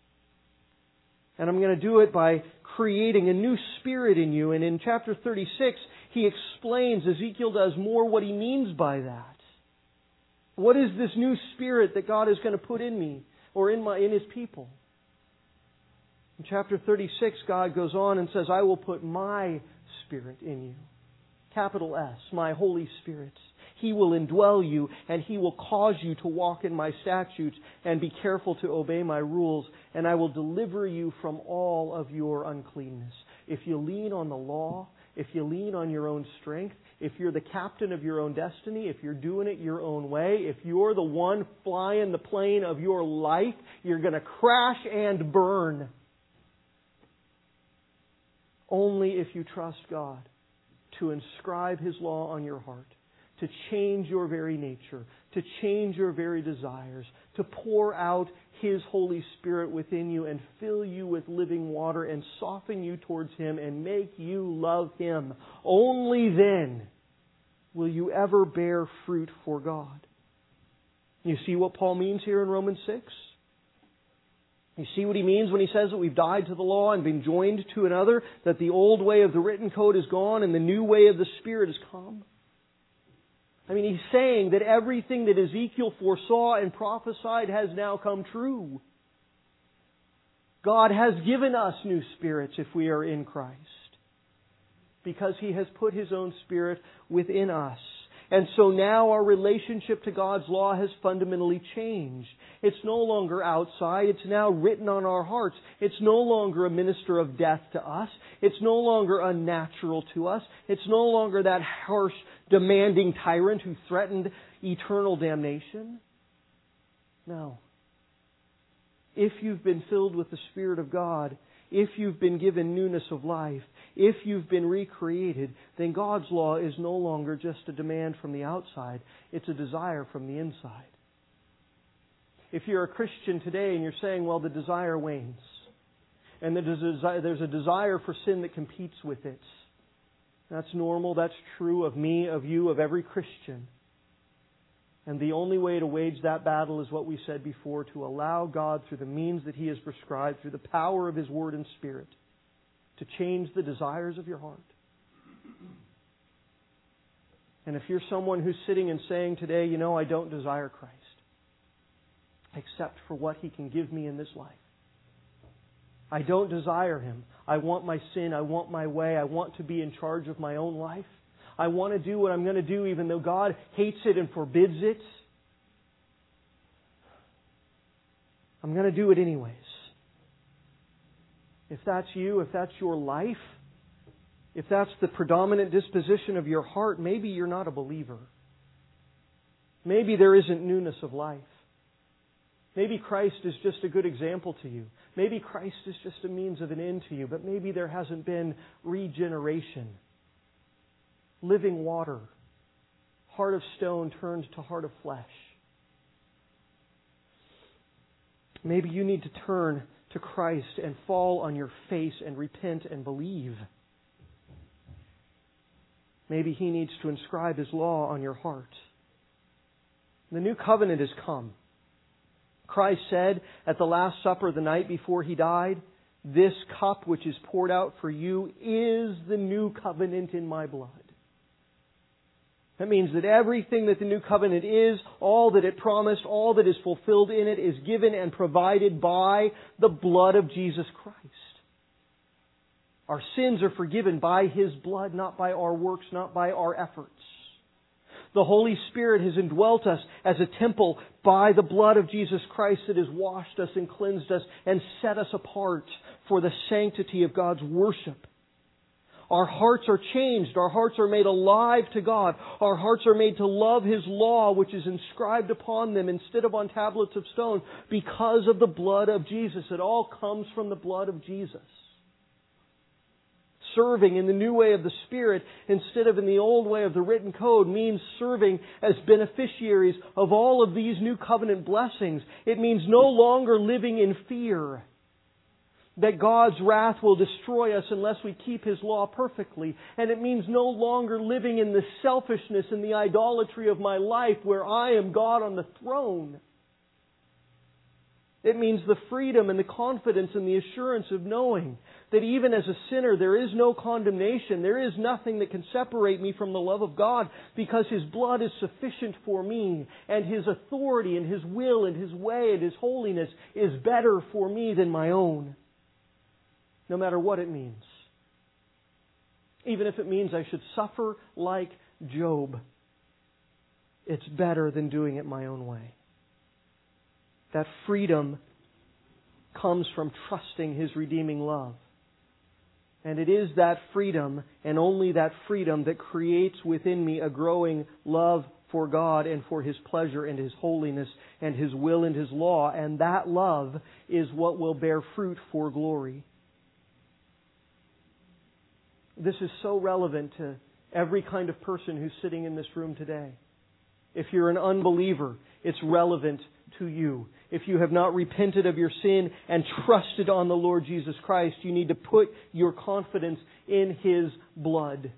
And I'm going to do it by creating a new spirit in you. And in chapter thirty-six, he explains, Ezekiel does more, what he means by that. What is this new spirit that God is going to put in me or in my in His people? In chapter thirty-six, God goes on and says, I will put My Spirit in you. Capital S, My Holy Spirit. He will indwell you, and He will cause you to walk in My statutes and be careful to obey My rules, and I will deliver you from all of your uncleanness. If you lean on the law, if you lean on your own strength, if you're the captain of your own destiny, if you're doing it your own way, if you're the one flying the plane of your life, you're going to crash and burn. Only if you trust God to inscribe His law on your heart, to change your very nature, to change your very desires, to pour out His Holy Spirit within you and fill you with living water and soften you towards Him and make you love Him. Only then will you ever bear fruit for God. You see what Paul means here in Romans six? You see what he means when he says that we've died to the law and been joined to another, that the old way of the written code is gone and the new way of the Spirit has come? I mean, he's saying that everything that Ezekiel foresaw and prophesied has now come true. God has given us new spirits if we are in Christ, because He has put His own Spirit within us. And so now our relationship to God's law has fundamentally changed. It's no longer outside. It's now written on our hearts. It's no longer a minister of death to us. It's no longer unnatural to us. It's no longer that harsh, demanding tyrant who threatened eternal damnation. No. If you've been filled with the Spirit of God, if you've been given newness of life, if you've been recreated, then God's law is no longer just a demand from the outside. It's a desire from the inside. If you're a Christian today and you're saying, well, the desire wanes, and there's a desire for sin that competes with it, that's normal, that's true of me, of you, of every Christian. And the only way to wage that battle is what we said before, to allow God, through the means that He has prescribed, through the power of His Word and Spirit, to change the desires of your heart. And if you're someone who's sitting and saying today, you know, I don't desire Christ, except for what He can give me in this life. I don't desire Him. I want my sin. I want my way. I want to be in charge of my own life. I want to do what I'm going to do even though God hates it and forbids it. I'm going to do it anyways. If that's you, if that's your life, if that's the predominant disposition of your heart, maybe you're not a believer. Maybe there isn't newness of life. Maybe Christ is just a good example to you. Maybe Christ is just a means of an end to you, but maybe there hasn't been regeneration. Living water. Heart of stone turned to heart of flesh. Maybe you need to turn to Christ and fall on your face and repent and believe. Maybe He needs to inscribe His law on your heart. The new covenant has come. Christ said at the Last Supper the night before He died, "This cup which is poured out for you is the new covenant in my blood." That means that everything that the new covenant is, all that it promised, all that is fulfilled in it is given and provided by the blood of Jesus Christ. Our sins are forgiven by His blood, not by our works, not by our efforts. The Holy Spirit has indwelt us as a temple by the blood of Jesus Christ that has washed us and cleansed us and set us apart for the sanctity of God's worship. Our hearts are changed. Our hearts are made alive to God. Our hearts are made to love His law, which is inscribed upon them instead of on tablets of stone, because of the blood of Jesus. It all comes from the blood of Jesus. Serving in the new way of the Spirit instead of in the old way of the written code means serving as beneficiaries of all of these new covenant blessings. It means no longer living in fear that God's wrath will destroy us unless we keep His law perfectly. And it means no longer living in the selfishness and the idolatry of my life where I am God on the throne. It means the freedom and the confidence and the assurance of knowing that even as a sinner there is no condemnation. There is nothing that can separate me from the love of God, because His blood is sufficient for me, and His authority and His will and His way and His holiness is better for me than my own. No matter what it means. Even if it means I should suffer like Job, it's better than doing it my own way. That freedom comes from trusting His redeeming love. And it is that freedom, and only that freedom, that creates within me a growing love for God and for His pleasure and His holiness and His will and His law. And that love is what will bear fruit for glory. This is so relevant to Every kind of person who's sitting in this room today. If you're an unbeliever, it's relevant to you. If you have not repented of your sin and trusted on the Lord Jesus Christ, you need to put your confidence in His blood.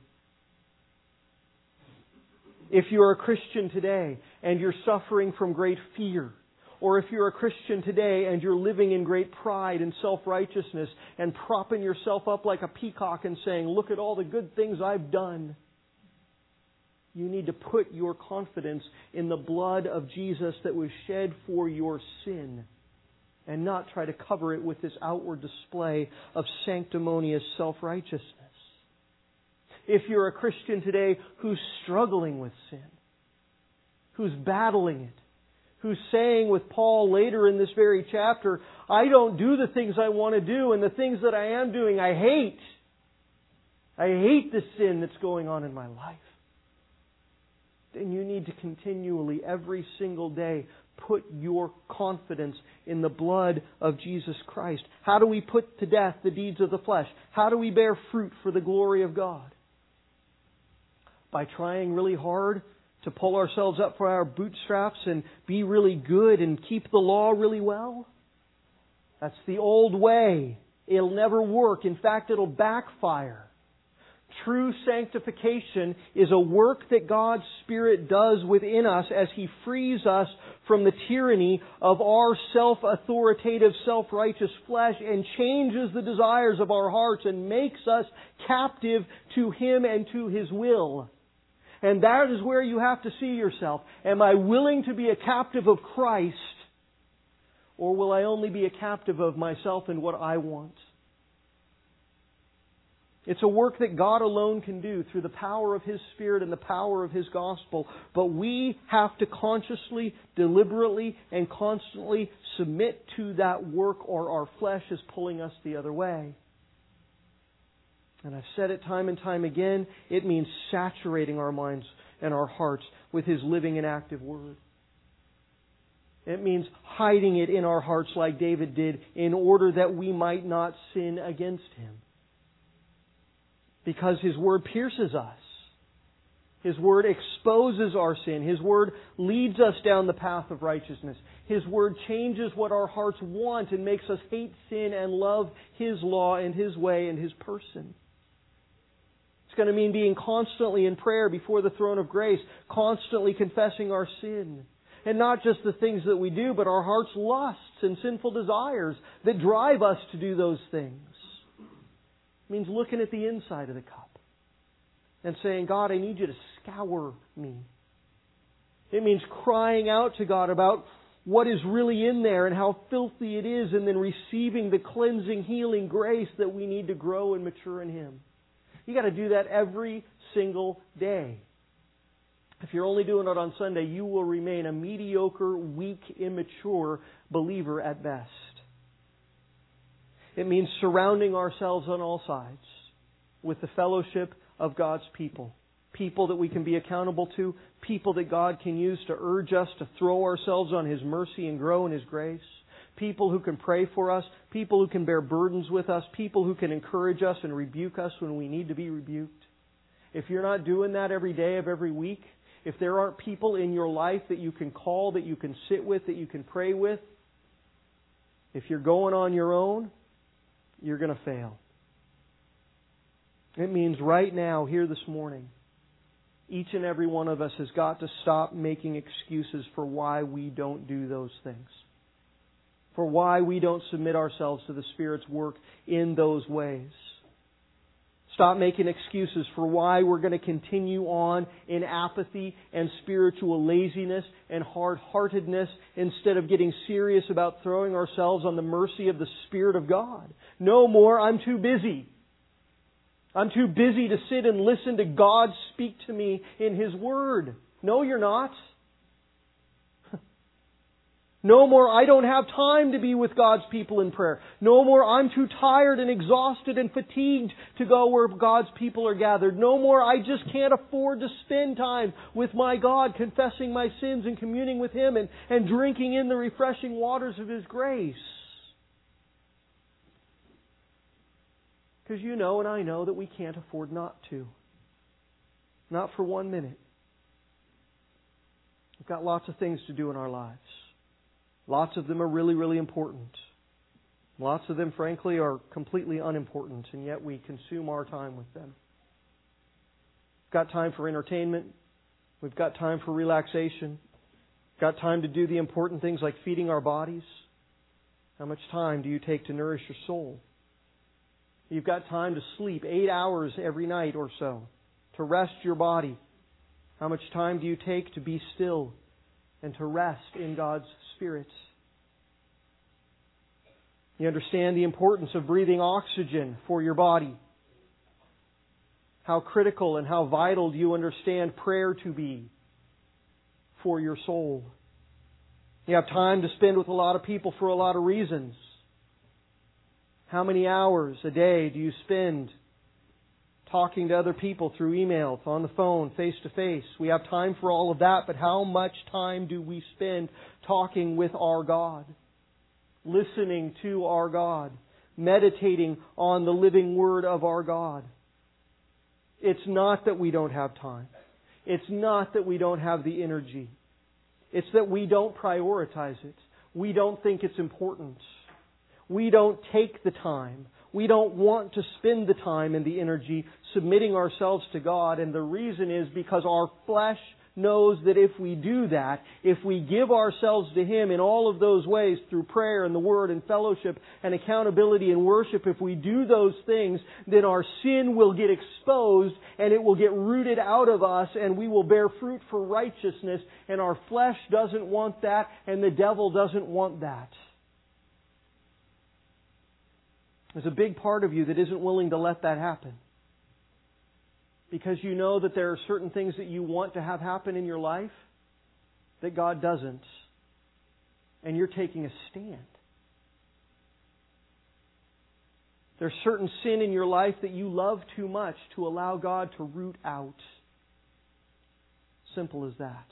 If you're a Christian today and you're suffering from great fear, or if you're a Christian today and you're living in great pride and self-righteousness and propping yourself up like a peacock and saying, look at all the good things I've done, you need to put your confidence in the blood of Jesus that was shed for your sin and not try to cover it with this outward display of sanctimonious self-righteousness. If you're a Christian today who's struggling with sin, who's battling it, who's saying with Paul later in this very chapter, I don't do the things I want to do, and the things that I am doing I hate. I hate the sin that's going on in my life. Then you need to continually, every single day, put your confidence in the blood of Jesus Christ. How do we put to death the deeds of the flesh? How do we bear fruit for the glory of God? By trying really hard to pull ourselves up for our bootstraps and be really good and keep the law really well? That's the old way. It'll never work. In fact, it'll backfire. True sanctification is a work that God's Spirit does within us as He frees us from the tyranny of our self-authoritative, self-righteous flesh and changes the desires of our hearts and makes us captive to Him and to His will. And that is where you have to see yourself. Am I willing to be a captive of Christ, or will I only be a captive of myself and what I want? It's a work that God alone can do through the power of His Spirit and the power of His gospel. But we have to consciously, deliberately, and constantly submit to that work, or our flesh is pulling us the other way. And I've said it time and time again, it means saturating our minds and our hearts with His living and active Word. It means hiding it in our hearts like David did in order that we might not sin against Him. Because His Word pierces us. His Word exposes our sin. His Word leads us down the path of righteousness. His Word changes what our hearts want and makes us hate sin and love His law and His way and His person. It's going to mean being constantly in prayer before the throne of grace, constantly confessing our sin. And not just the things that we do, but our heart's lusts and sinful desires that drive us to do those things. It means looking at the inside of the cup and saying, God, I need You to scour me. It means crying out to God about what is really in there and how filthy it is, and then receiving the cleansing, healing grace that we need to grow and mature in Him. You got to do that every single day. If you're only doing it on Sunday, you will remain a mediocre, weak, immature believer at best. It means surrounding ourselves on all sides with the fellowship of God's people. People that we can be accountable to. People that God can use to urge us to throw ourselves on His mercy and grow in His grace. People who can pray for us. People who can bear burdens with us. People who can encourage us and rebuke us when we need to be rebuked. If you're not doing that every day of every week, if there aren't people in your life that you can call, that you can sit with, that you can pray with, if you're going on your own, you're going to fail. It means right now, here this morning, each and every one of us has got to stop making excuses for why we don't do those things. For why we don't submit ourselves to the Spirit's work in those ways. Stop making excuses for why we're going to continue on in apathy and spiritual laziness and hard-heartedness instead of getting serious about throwing ourselves on the mercy of the Spirit of God. No more, I'm too busy. I'm too busy to sit and listen to God speak to me in His Word. No, you're not. No more, I don't have time to be with God's people in prayer. No more, I'm too tired and exhausted and fatigued to go where God's people are gathered. No more, I just can't afford to spend time with my God, confessing my sins and communing with Him and, and drinking in the refreshing waters of His grace. Because you know and I know that we can't afford not to. Not for one minute. We've got lots of things to do in our lives. Lots of them are really, really important. Lots of them, frankly, are completely unimportant, and yet we consume our time with them. We've got time for entertainment. We've got time for relaxation. We've got time to do the important things like feeding our bodies. How much time do you take to nourish your soul? You've got time to sleep eight hours every night or so, to rest your body. How much time do you take to be still and to rest in God's Spirit? You understand the importance of breathing oxygen for your body. How critical and how vital do you understand prayer to be for your soul? You have time to spend with a lot of people for a lot of reasons. How many hours a day do you spend talking to other people through email, on the phone, face to face? We have time for all of that, but how much time do we spend talking with our God? Listening to our God? Meditating on the living Word of our God? It's not that we don't have time. It's not that we don't have the energy. It's that we don't prioritize it. We don't think it's important. We don't take the time. We don't want to spend the time and the energy submitting ourselves to God. And the reason is because our flesh knows that if we do that, if we give ourselves to Him in all of those ways, through prayer and the Word and fellowship and accountability and worship, if we do those things, then our sin will get exposed and it will get rooted out of us and we will bear fruit for righteousness. And our flesh doesn't want that and the devil doesn't want that. There's a big part of you that isn't willing to let that happen. Because you know that there are certain things that you want to have happen in your life that God doesn't. And you're taking a stand. There's certain sin in your life that you love too much to allow God to root out. Simple as that.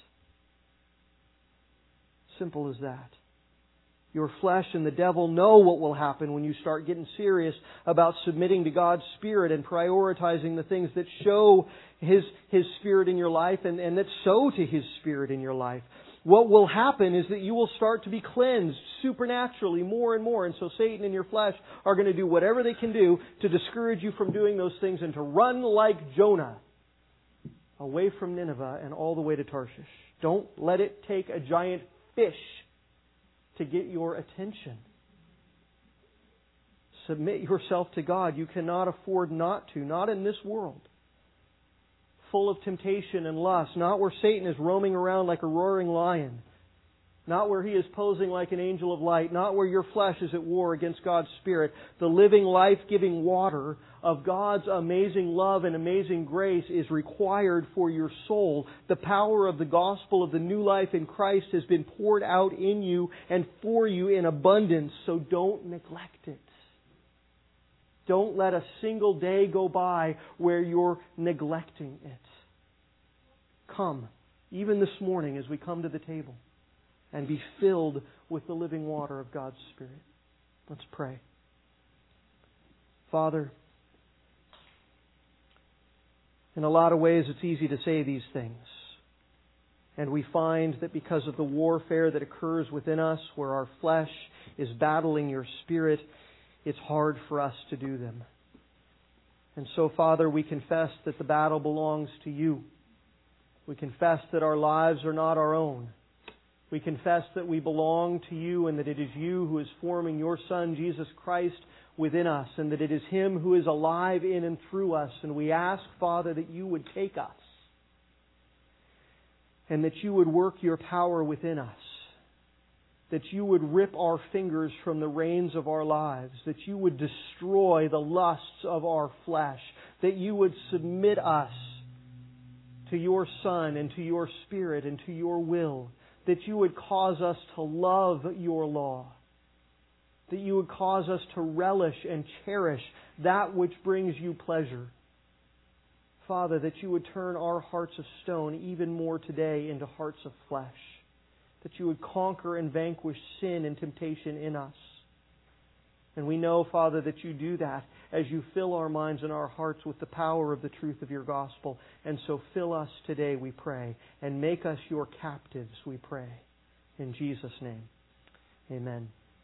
Simple as that. Your flesh and the devil know what will happen when you start getting serious about submitting to God's Spirit and prioritizing the things that show His, His Spirit in your life and, and that sow to His Spirit in your life. What will happen is that you will start to be cleansed supernaturally more and more. And so Satan and your flesh are going to do whatever they can do to discourage you from doing those things and to run like Jonah away from Nineveh and all the way to Tarshish. Don't let it take a giant fish to get your attention. Submit yourself to God. You cannot afford not to. Not in this world. Full of temptation and lust. Not where Satan is roaming around like a roaring lion. Not where he is posing like an angel of light. Not where your flesh is at war against God's Spirit. The living, life-giving water of God's amazing love and amazing grace is required for your soul. The power of the gospel of the new life in Christ has been poured out in you and for you in abundance, so don't neglect it. Don't let a single day go by where you're neglecting it. Come, even this morning as we come to the table, and be filled with the living water of God's Spirit. Let's pray. Father, in a lot of ways it's easy to say these things. And we find that because of the warfare that occurs within us, where our flesh is battling your Spirit, it's hard for us to do them. And so, Father, we confess that the battle belongs to you. We confess that our lives are not our own. We confess that we belong to you and that it is you who is forming your Son, Jesus Christ, within us, and that it is Him who is alive in and through us. And we ask, Father, that you would take us and that you would work your power within us, that you would rip our fingers from the reins of our lives, that you would destroy the lusts of our flesh, that you would submit us to your Son and to your Spirit and to your will, that you would cause us to love your law, that you would cause us to relish and cherish that which brings you pleasure. Father, that you would turn our hearts of stone even more today into hearts of flesh, that you would conquer and vanquish sin and temptation in us. And we know, Father, that you do that as you fill our minds and our hearts with the power of the truth of your gospel. And so fill us today, we pray, and make us your captives, we pray. In Jesus' name, amen.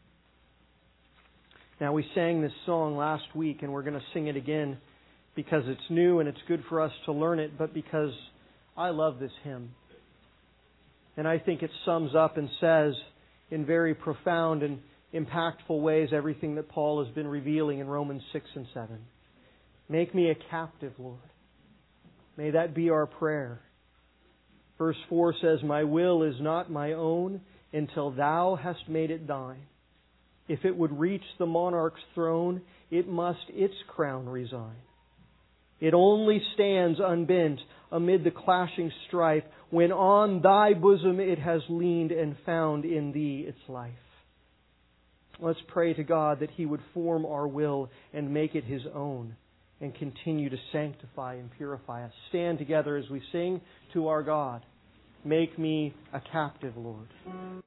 Now, we sang this song last week, and we're going to sing it again because it's new and it's good for us to learn it, but because I love this hymn. And I think it sums up and says in very profound and impactful ways everything that Paul has been revealing in Romans six and seven. Make me a captive, Lord. May that be our prayer. Verse four says, my will is not my own until thou hast made it thine. If it would reach the monarch's throne, it must its crown resign. It only stands unbent amid the clashing strife when on thy bosom it has leaned and found in thee its life. Let's pray to God that He would form our will and make it His own and continue to sanctify and purify us. Stand together as we sing to our God. Make me a captive, Lord.